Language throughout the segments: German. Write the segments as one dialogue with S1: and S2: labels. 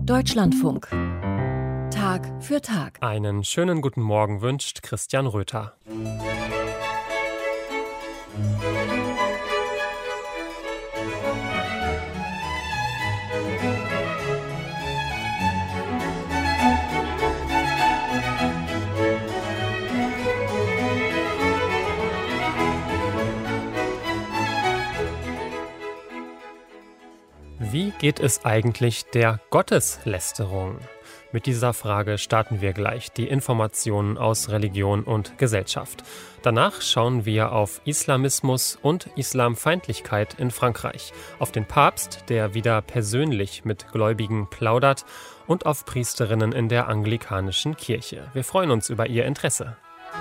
S1: Deutschlandfunk. Tag für Tag.
S2: Einen schönen guten Morgen wünscht Christian Röther. Wie geht es eigentlich der Gotteslästerung? Mit dieser Frage starten wir gleich die Informationen aus Religion und Gesellschaft. Danach schauen wir auf Islamismus und Islamfeindlichkeit in Frankreich, auf den Papst, der wieder persönlich mit Gläubigen plaudert, und auf Priesterinnen in der anglikanischen Kirche. Wir freuen uns über Ihr Interesse.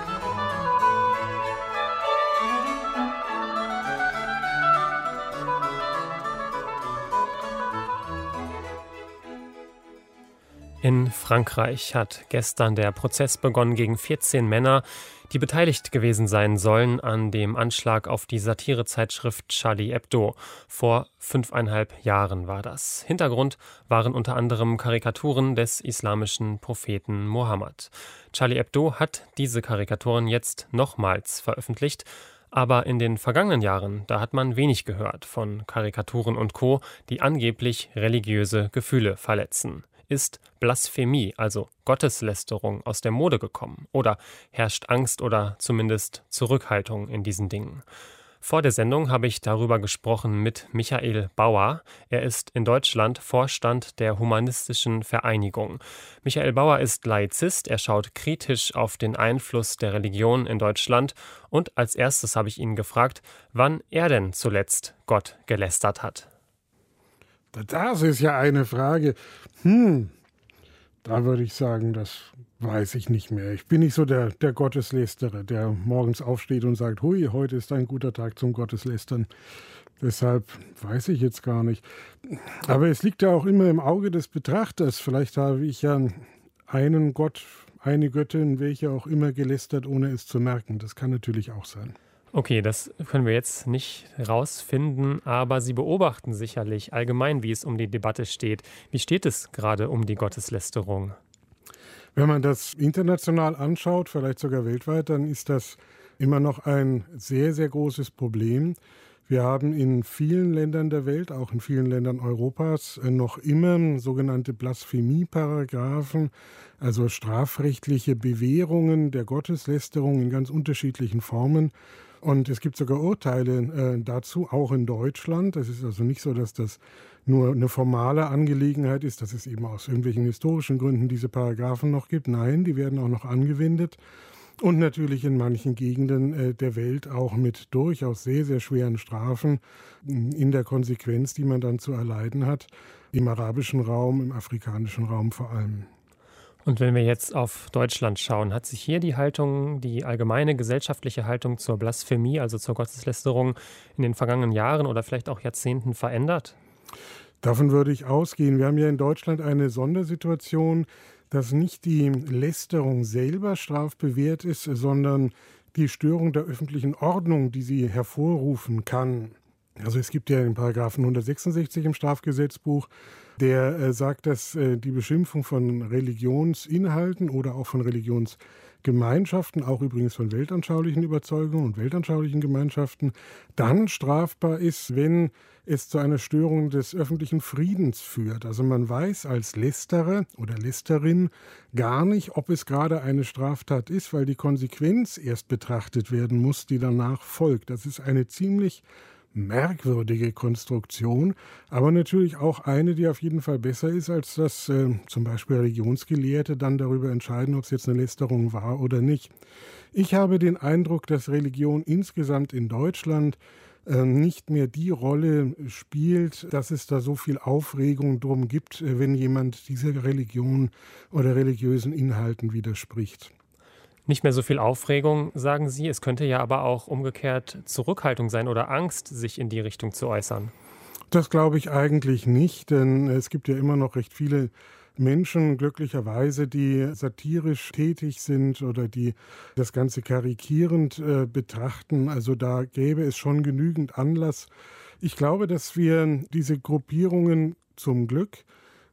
S2: In Frankreich hat gestern der Prozess begonnen gegen 14 Männer, die beteiligt gewesen sein sollen an dem Anschlag auf die Satirezeitschrift Charlie Hebdo. Vor 5,5 Jahren war das. Hintergrund waren unter anderem Karikaturen des islamischen Propheten Mohammed. Charlie Hebdo hat diese Karikaturen jetzt nochmals veröffentlicht. Aber in den vergangenen Jahren, da hat man wenig gehört von Karikaturen und Co., die angeblich religiöse Gefühle verletzen. Ist Blasphemie, also Gotteslästerung, aus der Mode gekommen? Oder herrscht Angst oder zumindest Zurückhaltung in diesen Dingen? Vor der Sendung habe ich darüber gesprochen mit Michael Bauer. Er ist in Deutschland Vorstand der Humanistischen Vereinigung. Michael Bauer ist Laizist. Er schaut kritisch auf den Einfluss der Religion in Deutschland. Und als erstes habe ich ihn gefragt, wann er denn zuletzt Gott gelästert hat.
S3: Das ist ja eine Frage. Da würde ich sagen, das weiß ich nicht mehr. Ich bin nicht so der Gotteslästerer, der morgens aufsteht und sagt, hui, heute ist ein guter Tag zum Gotteslästern. Deshalb weiß ich jetzt gar nicht. Aber es liegt ja auch immer im Auge des Betrachters. Vielleicht habe ich ja einen Gott, eine Göttin, welche auch immer, gelästert, ohne es zu merken. Das kann natürlich auch sein.
S2: Okay, das können wir jetzt nicht rausfinden, aber Sie beobachten sicherlich allgemein, wie es um die Debatte steht. Wie steht es gerade um die Gotteslästerung?
S3: Wenn man das international anschaut, vielleicht sogar weltweit, dann ist das immer noch ein sehr, sehr großes Problem. Wir haben in vielen Ländern der Welt, auch in vielen Ländern Europas, noch immer sogenannte Blasphemie-Paragraphen, also strafrechtliche Bewährungen der Gotteslästerung in ganz unterschiedlichen Formen. Und es gibt sogar Urteile dazu, auch in Deutschland. Es ist also nicht so, dass das nur eine formale Angelegenheit ist, dass es eben aus irgendwelchen historischen Gründen diese Paragraphen noch gibt. Nein, die werden auch noch angewendet. Und natürlich in manchen Gegenden der Welt auch mit durchaus sehr, sehr schweren Strafen in der Konsequenz, die man dann zu erleiden hat, im arabischen Raum, im afrikanischen Raum vor allem.
S2: Und wenn wir jetzt auf Deutschland schauen, hat sich hier die Haltung, die allgemeine gesellschaftliche Haltung zur Blasphemie, also zur Gotteslästerung, in den vergangenen Jahren oder vielleicht auch Jahrzehnten verändert?
S3: Davon würde ich ausgehen. Wir haben ja in Deutschland eine Sondersituation, dass nicht die Lästerung selber strafbewehrt ist, sondern die Störung der öffentlichen Ordnung, die sie hervorrufen kann. Also es gibt ja den Paragraphen 166 im Strafgesetzbuch, der sagt, dass die Beschimpfung von Religionsinhalten oder auch von Religionsgemeinschaften, auch übrigens von weltanschaulichen Überzeugungen und weltanschaulichen Gemeinschaften, dann strafbar ist, wenn es zu einer Störung des öffentlichen Friedens führt. Also man weiß als Lästerer oder Lästerin gar nicht, ob es gerade eine Straftat ist, weil die Konsequenz erst betrachtet werden muss, die danach folgt. Das ist eine ziemlich merkwürdige Konstruktion, aber natürlich auch eine, die auf jeden Fall besser ist, als dass zum Beispiel Religionsgelehrte dann darüber entscheiden, ob es jetzt eine Lästerung war oder nicht. Ich habe den Eindruck, dass Religion insgesamt in Deutschland nicht mehr die Rolle spielt, dass es da so viel Aufregung drum gibt, wenn jemand dieser Religion oder religiösen Inhalten widerspricht.
S2: Nicht mehr so viel Aufregung, sagen Sie. Es könnte ja aber auch umgekehrt Zurückhaltung sein oder Angst, sich in die Richtung zu äußern.
S3: Das glaube ich eigentlich nicht, denn es gibt ja immer noch recht viele Menschen, glücklicherweise, die satirisch tätig sind oder die das Ganze karikierend betrachten. Also da gäbe es schon genügend Anlass. Ich glaube, dass wir diese Gruppierungen zum Glück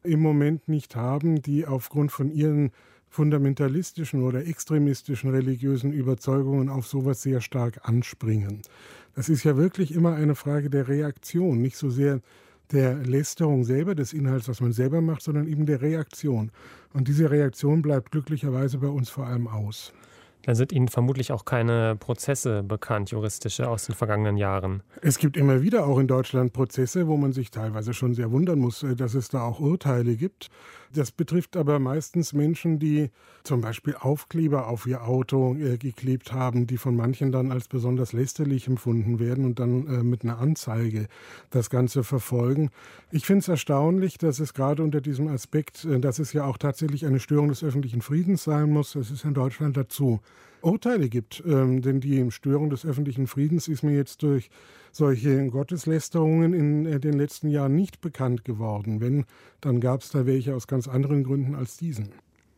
S3: im Moment nicht haben, die aufgrund von ihren fundamentalistischen oder extremistischen religiösen Überzeugungen auf sowas sehr stark anspringen. Das ist ja wirklich immer eine Frage der Reaktion, nicht so sehr der Lästerung selber, des Inhalts, was man selber macht, sondern eben der Reaktion. Und diese Reaktion bleibt glücklicherweise bei uns vor allem aus.
S2: Dann sind Ihnen vermutlich auch keine Prozesse bekannt, juristische, aus den vergangenen Jahren.
S3: Es gibt immer wieder auch in Deutschland Prozesse, wo man sich teilweise schon sehr wundern muss, dass es da auch Urteile gibt. Das betrifft aber meistens Menschen, die zum Beispiel Aufkleber auf ihr Auto geklebt haben, die von manchen dann als besonders lästerlich empfunden werden und dann mit einer Anzeige das Ganze verfolgen. Ich finde es erstaunlich, dass es gerade unter diesem Aspekt, dass es ja auch tatsächlich eine Störung des öffentlichen Friedens sein muss, das ist in Deutschland dazu Urteile gibt. Denn die Störung des öffentlichen Friedens ist mir jetzt durch solche Gotteslästerungen in den letzten Jahren nicht bekannt geworden. Wenn, dann gab es da welche aus ganz anderen Gründen als diesen.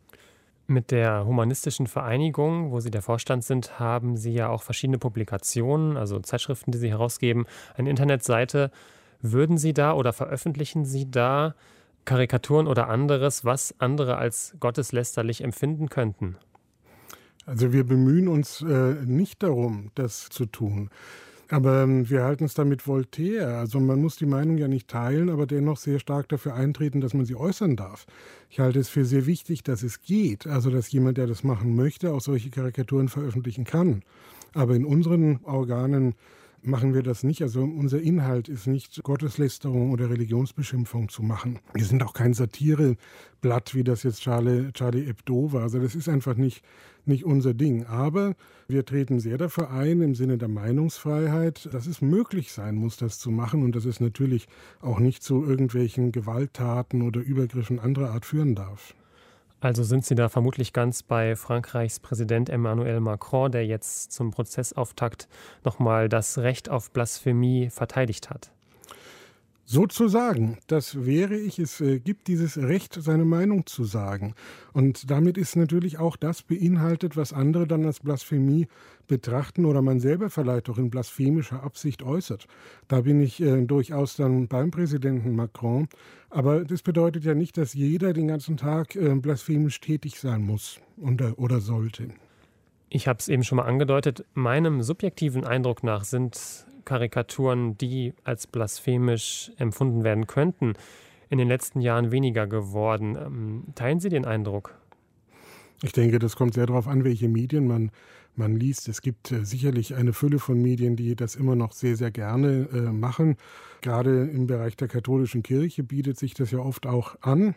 S2: Mit der Humanistischen Vereinigung, wo Sie der Vorstand sind, haben Sie ja auch verschiedene Publikationen, also Zeitschriften, die Sie herausgeben, eine Internetseite. Würden Sie da oder veröffentlichen Sie da Karikaturen oder anderes, was andere als gotteslästerlich empfinden könnten?
S3: Also wir bemühen uns nicht darum, das zu tun. Aber wir halten es da mit Voltaire. Also man muss die Meinung ja nicht teilen, aber dennoch sehr stark dafür eintreten, dass man sie äußern darf. Ich halte es für sehr wichtig, dass es geht. Also dass jemand, der das machen möchte, auch solche Karikaturen veröffentlichen kann. Aber in unseren Organen machen wir das nicht. Also unser Inhalt ist nicht Gotteslästerung oder Religionsbeschimpfung zu machen. Wir sind auch kein Satireblatt, wie das jetzt Charlie Hebdo war. Also das ist einfach nicht unser Ding. Aber wir treten sehr dafür ein, im Sinne der Meinungsfreiheit, dass es möglich sein muss, das zu machen und dass es natürlich auch nicht zu irgendwelchen Gewalttaten oder Übergriffen anderer Art führen darf.
S2: Also sind Sie da vermutlich ganz bei Frankreichs Präsident Emmanuel Macron, der jetzt zum Prozessauftakt nochmal das Recht auf Blasphemie verteidigt hat?
S3: Sozusagen, das wäre ich. Es gibt dieses Recht, seine Meinung zu sagen. Und damit ist natürlich auch das beinhaltet, was andere dann als Blasphemie betrachten oder man selber vielleicht auch in blasphemischer Absicht äußert. Da bin ich durchaus dann beim Präsidenten Macron. Aber das bedeutet ja nicht, dass jeder den ganzen Tag blasphemisch tätig sein muss oder sollte.
S2: Ich habe es eben schon mal angedeutet. Meinem subjektiven Eindruck nach sind Karikaturen, die als blasphemisch empfunden werden könnten, in den letzten Jahren weniger geworden. Teilen Sie den Eindruck?
S3: Ich denke, das kommt sehr darauf an, welche Medien man liest. Es gibt sicherlich eine Fülle von Medien, die das immer noch sehr, sehr gerne machen. Gerade im Bereich der katholischen Kirche bietet sich das ja oft auch an.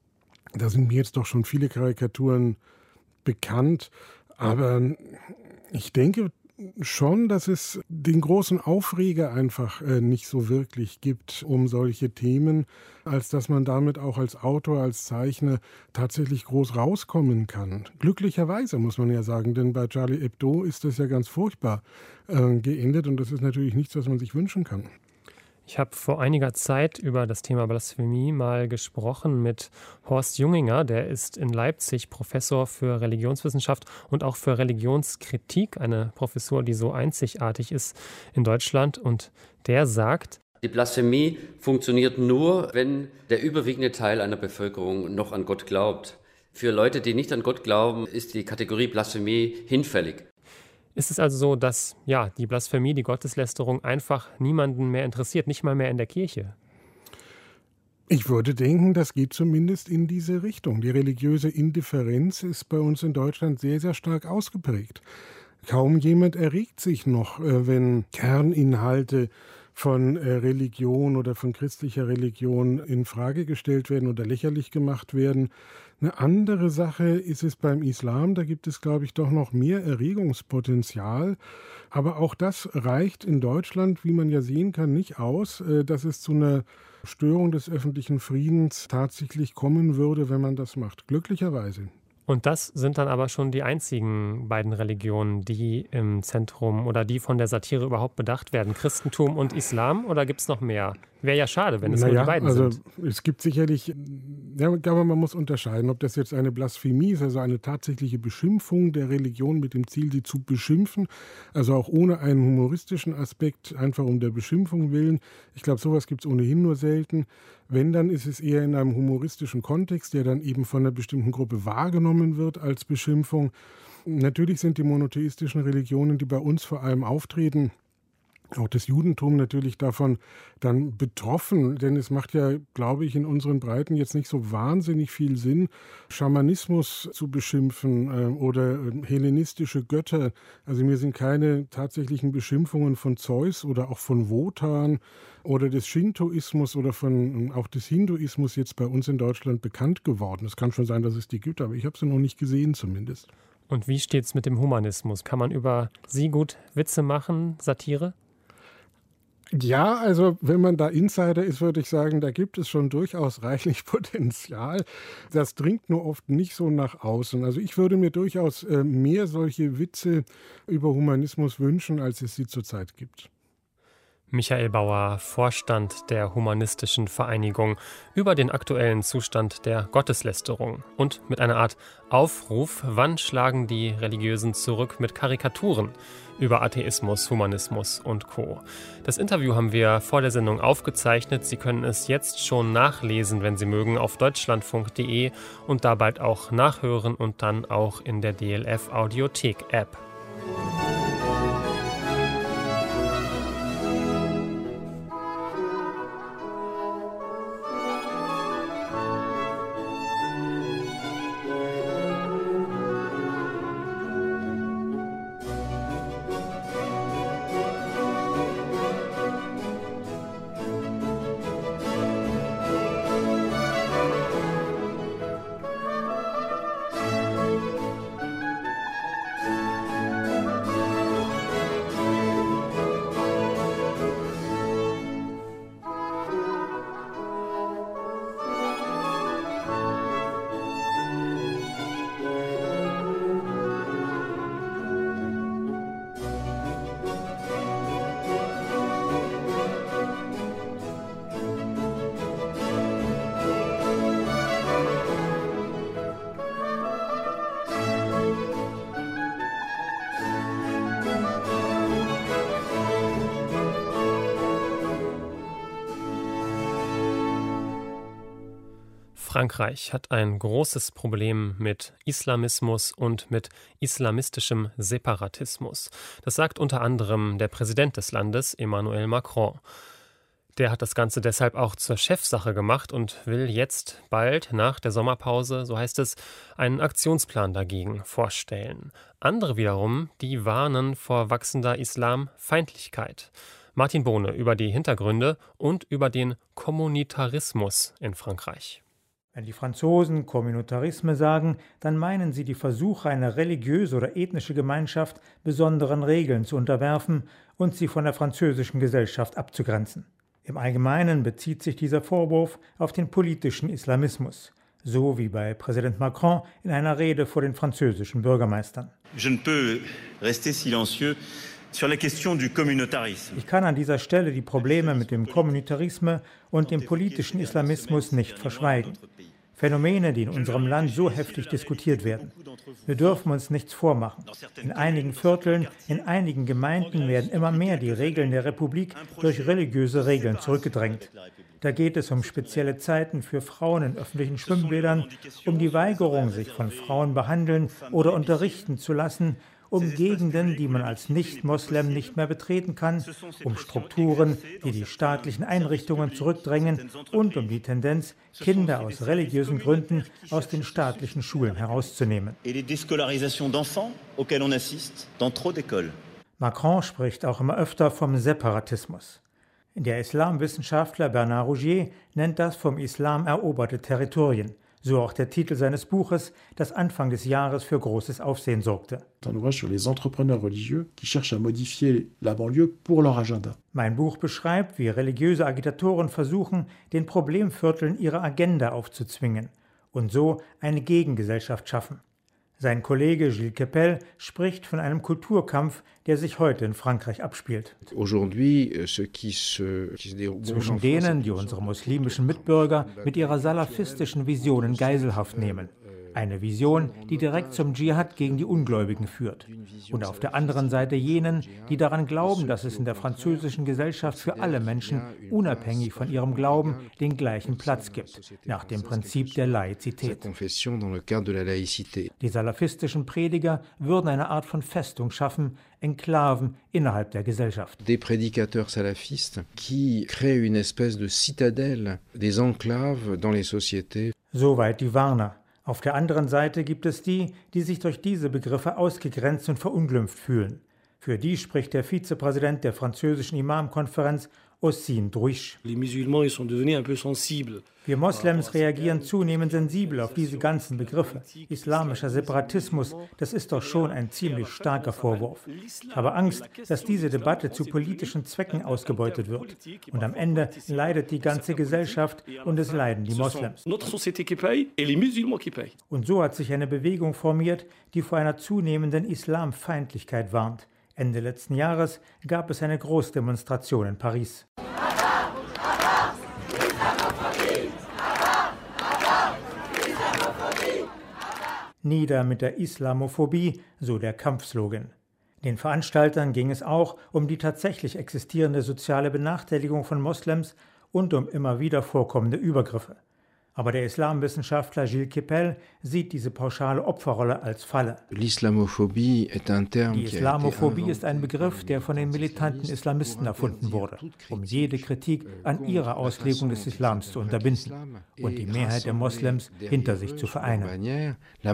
S3: Da sind mir jetzt doch schon viele Karikaturen bekannt. Aber ich denke schon, dass es den großen Aufreger einfach nicht so wirklich gibt um solche Themen, als dass man damit auch als Autor, als Zeichner tatsächlich groß rauskommen kann. Glücklicherweise muss man ja sagen, denn bei Charlie Hebdo ist das ja ganz furchtbar geendet und das ist natürlich nichts, was man sich wünschen kann.
S2: Ich habe vor einiger Zeit über das Thema Blasphemie mal gesprochen mit Horst Junginger. Der ist in Leipzig Professor für Religionswissenschaft und auch für Religionskritik, eine Professur, die so einzigartig ist in Deutschland. Und der sagt:
S4: Die Blasphemie funktioniert nur, wenn der überwiegende Teil einer Bevölkerung noch an Gott glaubt. Für Leute, die nicht an Gott glauben, ist die Kategorie Blasphemie hinfällig.
S2: Ist es also so, dass die Blasphemie, die Gotteslästerung einfach niemanden mehr interessiert, nicht mal mehr in der Kirche?
S3: Ich würde denken, das geht zumindest in diese Richtung. Die religiöse Indifferenz ist bei uns in Deutschland sehr, sehr stark ausgeprägt. Kaum jemand erregt sich noch, wenn Kerninhalte von Religion oder von christlicher Religion in Frage gestellt werden oder lächerlich gemacht werden. Eine andere Sache ist es beim Islam, da gibt es, glaube ich, doch noch mehr Erregungspotenzial. Aber auch das reicht in Deutschland, wie man ja sehen kann, nicht aus, dass es zu einer Störung des öffentlichen Friedens tatsächlich kommen würde, wenn man das macht. Glücklicherweise.
S2: Und das sind dann aber schon die einzigen beiden Religionen, die im Zentrum oder die von der Satire überhaupt bedacht werden. Christentum und Islam, oder gibt es noch mehr Wäre ja schade, wenn es nur die beiden sind.
S3: Es gibt sicherlich, ja, ich glaube, man muss unterscheiden, ob das jetzt eine Blasphemie ist, also eine tatsächliche Beschimpfung der Religion mit dem Ziel, sie zu beschimpfen, also auch ohne einen humoristischen Aspekt, einfach um der Beschimpfung willen. Ich glaube, sowas gibt es ohnehin nur selten. Wenn, dann ist es eher in einem humoristischen Kontext, der dann eben von einer bestimmten Gruppe wahrgenommen wird als Beschimpfung. Natürlich sind die monotheistischen Religionen, die bei uns vor allem auftreten, auch das Judentum natürlich davon dann betroffen, denn es macht ja, glaube ich, in unseren Breiten jetzt nicht so wahnsinnig viel Sinn, Schamanismus zu beschimpfen oder hellenistische Götter. Also mir sind keine tatsächlichen Beschimpfungen von Zeus oder auch von Wotan oder des Shintoismus oder von auch des Hinduismus jetzt bei uns in Deutschland bekannt geworden. Es kann schon sein, dass es die gibt, aber ich habe sie noch nicht gesehen zumindest.
S2: Und wie steht es mit dem Humanismus? Kann man über sie gut Witze machen, Satire?
S3: Ja, also wenn man da Insider ist, würde ich sagen, da gibt es schon durchaus reichlich Potenzial. Das dringt nur oft nicht so nach außen. Also ich würde mir durchaus mehr solche Witze über Humanismus wünschen, als es sie zurzeit gibt.
S2: Michael Bauer, Vorstand der Humanistischen Vereinigung, über den aktuellen Zustand der Gotteslästerung und mit einer Art Aufruf, wann schlagen die Religiösen zurück mit Karikaturen über Atheismus, Humanismus und Co. Das Interview haben wir vor der Sendung aufgezeichnet. Sie können es jetzt schon nachlesen, wenn Sie mögen, auf deutschlandfunk.de und da bald auch nachhören und dann auch in der DLF Audiothek App. Frankreich hat ein großes Problem mit Islamismus und mit islamistischem Separatismus. Das sagt unter anderem der Präsident des Landes, Emmanuel Macron. Der hat das Ganze deshalb auch zur Chefsache gemacht und will jetzt bald nach der Sommerpause, so heißt es, einen Aktionsplan dagegen vorstellen. Andere wiederum, die warnen vor wachsender Islamfeindlichkeit. Martin Bohne über die Hintergründe und über den Kommunitarismus in Frankreich.
S5: Wenn die Franzosen Communautarisme sagen, dann meinen sie die Versuche, eine religiöse oder ethnische Gemeinschaft besonderen Regeln zu unterwerfen und sie von der französischen Gesellschaft abzugrenzen. Im Allgemeinen bezieht sich dieser Vorwurf auf den politischen Islamismus, so wie bei Präsident Macron in einer Rede vor den französischen Bürgermeistern.
S6: Je ne peux rester silencieux sur la question du communautarisme.
S5: Ich kann an dieser Stelle die Probleme mit dem Kommunitarisme und dem politischen Islamismus nicht verschweigen. Phänomene, die in unserem Land so heftig diskutiert werden. Wir dürfen uns nichts vormachen. In einigen Vierteln, in einigen Gemeinden werden immer mehr die Regeln der Republik durch religiöse Regeln zurückgedrängt. Da geht es um spezielle Zeiten für Frauen in öffentlichen Schwimmbädern, um die Weigerung, sich von Frauen behandeln oder unterrichten zu lassen, um Gegenden, die man als Nicht-Moslem nicht mehr betreten kann, um Strukturen, die die staatlichen Einrichtungen zurückdrängen und um die Tendenz, Kinder aus religiösen Gründen aus den staatlichen Schulen herauszunehmen. Macron spricht auch immer öfter vom Separatismus. Der Islamwissenschaftler Bernard Rougier nennt das vom Islam eroberte Territorien. So auch der Titel seines Buches, das Anfang des Jahres für großes Aufsehen sorgte. Mein Buch beschreibt, wie religiöse Agitatoren versuchen, den Problemvierteln ihre Agenda aufzuzwingen und so eine Gegengesellschaft schaffen. Sein Kollege Gilles Kepel spricht von einem Kulturkampf, der sich heute in Frankreich abspielt. Zwischen denen, die unsere muslimischen Mitbürger mit ihrer salafistischen Vision in Geiselhaft nehmen. Eine Vision, die direkt zum Dschihad gegen die Ungläubigen führt. Und auf der anderen Seite jenen, die daran glauben, dass es in der französischen Gesellschaft für alle Menschen, unabhängig von ihrem Glauben, den gleichen Platz gibt, nach dem Prinzip der Laizität. Die salafistischen Prediger würden eine Art von Festung schaffen, Enklaven innerhalb der Gesellschaft.
S7: Des prédicateurs salafistes qui créent une espèce de citadelle, des enclaves dans les sociétés.
S5: Soweit die Warner. Auf der anderen Seite gibt es die, die sich durch diese Begriffe ausgegrenzt und verunglimpft fühlen. Für die spricht der Vizepräsident der französischen Imam-Konferenz, Ossine Druiche. Wir Moslems reagieren zunehmend sensibel auf diese ganzen Begriffe. Islamischer Separatismus, das ist doch schon ein ziemlich starker Vorwurf. Ich habe Angst, dass diese Debatte zu politischen Zwecken ausgebeutet wird. Und am Ende leidet die ganze Gesellschaft und es leiden die Moslems. Und so hat sich eine Bewegung formiert, die vor einer zunehmenden Islamfeindlichkeit warnt. Ende letzten Jahres gab es eine Großdemonstration in Paris. Nieder mit der Islamophobie, so der Kampfslogan. Den Veranstaltern ging es auch um die tatsächlich existierende soziale Benachteiligung von Moslems und um immer wieder vorkommende Übergriffe. Aber der Islamwissenschaftler Gilles Kepel sieht diese pauschale Opferrolle als Falle. Die Islamophobie ist ein Begriff, der von den militanten Islamisten erfunden wurde, um jede Kritik an ihrer Auslegung des Islams zu unterbinden und die Mehrheit der Moslems hinter sich zu vereinen.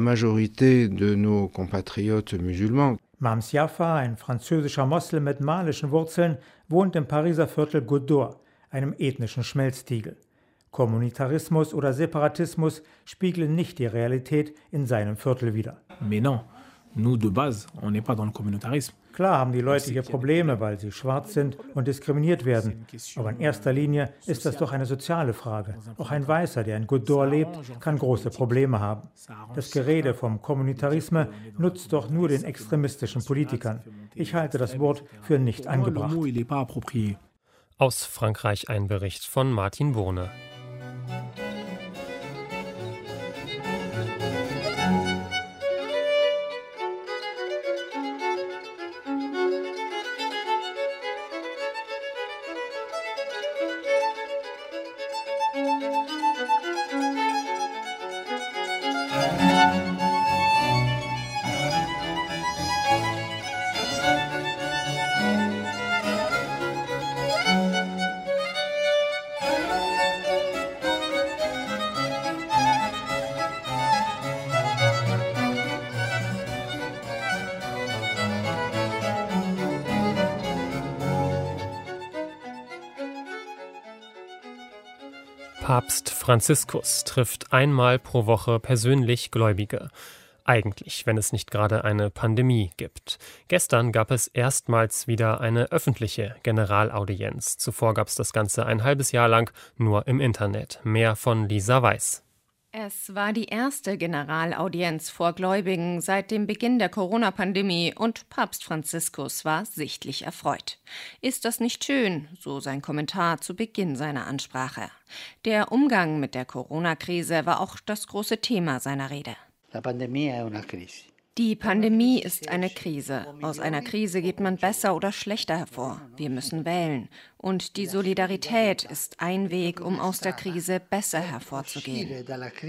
S5: Mams Jaffa, ein französischer Moslem mit malischen Wurzeln, wohnt im Pariser Viertel Godor, einem ethnischen Schmelztiegel. Kommunitarismus oder Separatismus spiegeln nicht die Realität in seinem Viertel wider. Klar haben die Leute hier Probleme, weil sie schwarz sind und diskriminiert werden. Aber in erster Linie ist das doch eine soziale Frage. Auch ein Weißer, der in Godor lebt, kann große Probleme haben. Das Gerede vom Kommunitarismus nutzt doch nur den extremistischen Politikern. Ich halte das Wort für nicht angebracht.
S2: Aus Frankreich ein Bericht von Martin Bohne. Papst Franziskus trifft einmal pro Woche persönlich Gläubige. Eigentlich, wenn es nicht gerade eine Pandemie gibt. Gestern gab es erstmals wieder eine öffentliche Generalaudienz. Zuvor gab es das Ganze ein halbes Jahr lang nur im Internet. Mehr von Lisa Weiß.
S1: Es war die erste Generalaudienz vor Gläubigen seit dem Beginn der Corona-Pandemie und Papst Franziskus war sichtlich erfreut. Ist das nicht schön, so sein Kommentar zu Beginn seiner Ansprache. Der Umgang mit der Corona-Krise war auch das große Thema seiner Rede. Die Pandemie ist eine Krise. Aus einer Krise geht man besser oder schlechter hervor. Wir müssen wählen. Und die Solidarität ist ein Weg, um aus der Krise besser hervorzugehen.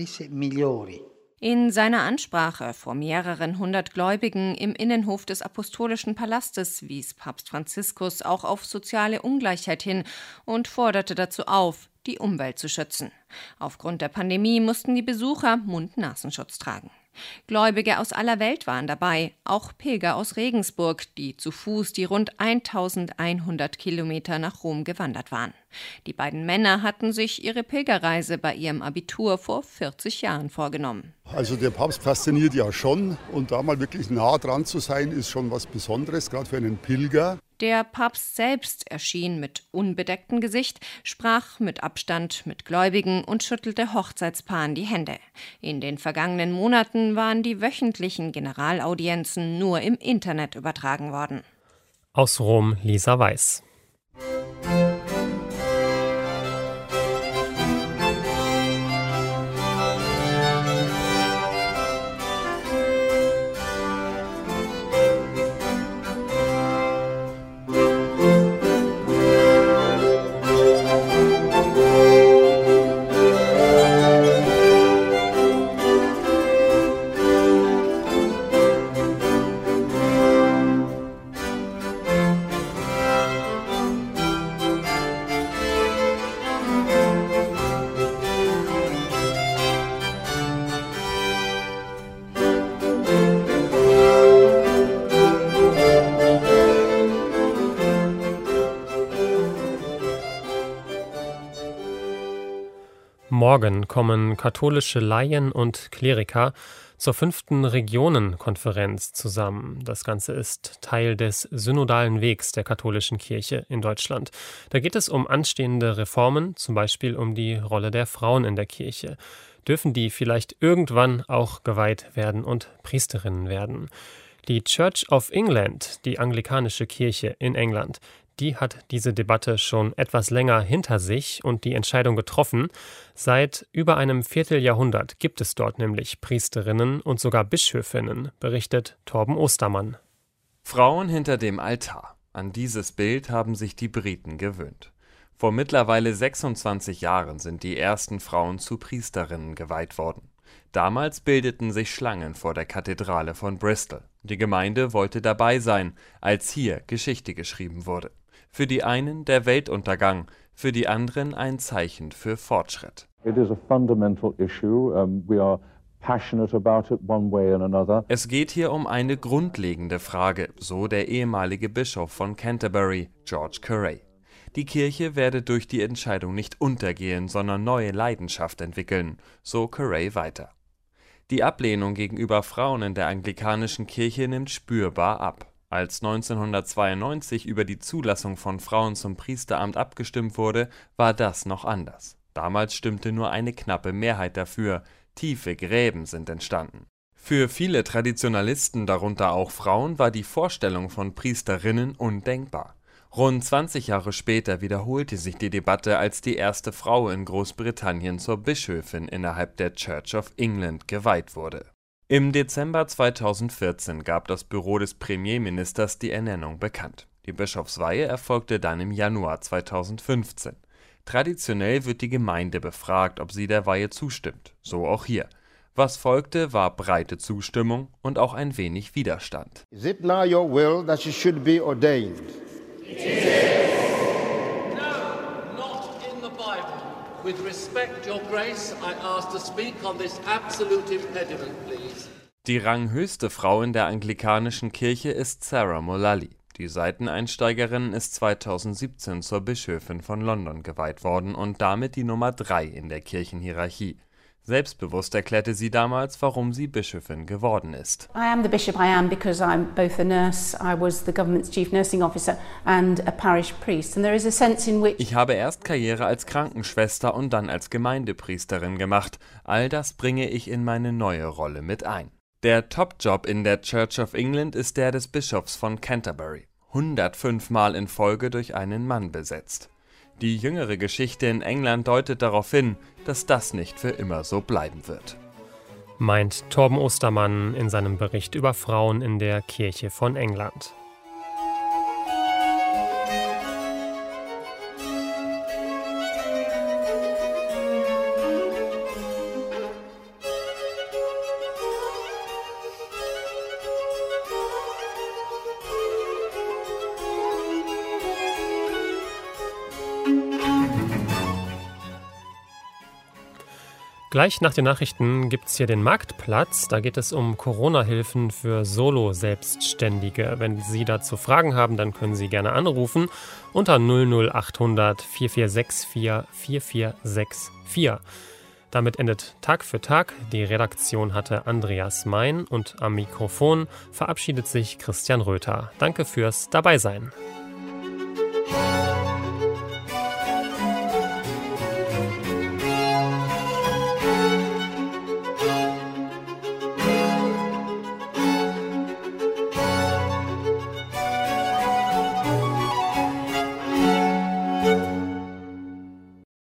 S1: In seiner Ansprache vor mehreren hundert Gläubigen im Innenhof des Apostolischen Palastes wies Papst Franziskus auch auf soziale Ungleichheit hin und forderte dazu auf, die Umwelt zu schützen. Aufgrund der Pandemie mussten die Besucher Mund-Nasenschutz tragen. Gläubige aus aller Welt waren dabei, auch Pilger aus Regensburg, die zu Fuß die rund 1100 Kilometer nach Rom gewandert waren. Die beiden Männer hatten sich ihre Pilgerreise bei ihrem Abitur vor 40 Jahren vorgenommen.
S8: Also der Papst fasziniert ja schon und da mal wirklich nah dran zu sein, ist schon was Besonderes, gerade für einen Pilger.
S1: Der Papst selbst erschien mit unbedecktem Gesicht, sprach mit Abstand mit Gläubigen und schüttelte Hochzeitspaaren die Hände. In den vergangenen Monaten waren die wöchentlichen Generalaudienzen nur im Internet übertragen worden.
S2: Aus Rom Lisa Weiß. Morgen kommen katholische Laien und Kleriker zur 5. Regionenkonferenz zusammen. Das Ganze ist Teil des synodalen Wegs der katholischen Kirche in Deutschland. Da geht es um anstehende Reformen, zum Beispiel um die Rolle der Frauen in der Kirche. Dürfen die vielleicht irgendwann auch geweiht werden und Priesterinnen werden? Die Church of England, die anglikanische Kirche in England, die hat diese Debatte schon etwas länger hinter sich und die Entscheidung getroffen. Seit über einem Vierteljahrhundert gibt es dort nämlich Priesterinnen und sogar Bischöfinnen, berichtet Torben Ostermann.
S8: Frauen hinter dem Altar. An dieses Bild haben sich die Briten gewöhnt. Vor mittlerweile 26 Jahren sind die ersten Frauen zu Priesterinnen geweiht worden. Damals bildeten sich Schlangen vor der Kathedrale von Bristol. Die Gemeinde wollte dabei sein, als hier Geschichte geschrieben wurde. Für die einen der Weltuntergang, für die anderen ein Zeichen für Fortschritt. Es geht hier um eine grundlegende Frage, so der ehemalige Bischof von Canterbury, George Carey. Die Kirche werde durch die Entscheidung nicht untergehen, sondern neue Leidenschaft entwickeln, so Carey weiter. Die Ablehnung gegenüber Frauen in der anglikanischen Kirche nimmt spürbar ab. Als 1992 über die Zulassung von Frauen zum Priesteramt abgestimmt wurde, war das noch anders. Damals stimmte nur eine knappe Mehrheit dafür. Tiefe Gräben sind entstanden. Für viele Traditionalisten, darunter auch Frauen, war die Vorstellung von Priesterinnen undenkbar. Rund 20 Jahre später wiederholte sich die Debatte, als die erste Frau in Großbritannien zur Bischöfin innerhalb der Church of England geweiht wurde. Im Dezember 2014 gab das Büro des Premierministers die Ernennung bekannt. Die Bischofsweihe erfolgte dann im Januar 2015. Traditionell wird die Gemeinde befragt, ob sie der Weihe zustimmt. So auch hier. Was folgte, war breite Zustimmung und auch ein wenig Widerstand.
S9: Is it now your will that she should be ordained?
S10: It is. No, not in the Bible. With respect, Your Grace, I ask to speak on this absolute impediment, please.
S8: Die ranghöchste Frau in der anglikanischen Kirche ist Sarah Mullally. Die Seiteneinsteigerin ist 2017 zur Bischöfin von London geweiht worden und damit die Nummer 3 in der Kirchenhierarchie. Selbstbewusst erklärte sie damals, warum sie Bischöfin geworden ist.
S11: I am the bishop I am because I'm both a nurse, I was the government's chief nursing officer and a parish priest. And there is a sense in which
S8: Ich habe erst Karriere als Krankenschwester und dann als Gemeindepriesterin gemacht. All das bringe ich in meine neue Rolle mit ein. Der Top-Job in der Church of England ist der des Bischofs von Canterbury. 105 Mal in Folge durch einen Mann besetzt. Die jüngere Geschichte in England deutet darauf hin, dass das nicht für immer so bleiben wird.
S2: Meint Torben Ostermann in seinem Bericht über Frauen in der Kirche von England. Gleich nach den Nachrichten gibt es hier den Marktplatz. Da geht es um Corona-Hilfen für Solo-Selbstständige. Wenn Sie dazu Fragen haben, dann können Sie gerne anrufen unter 00800 4464 4464. Damit endet Tag für Tag. Die Redaktion hatte Andreas Mein und am Mikrofon verabschiedet sich Christian Röther. Danke fürs Dabeisein.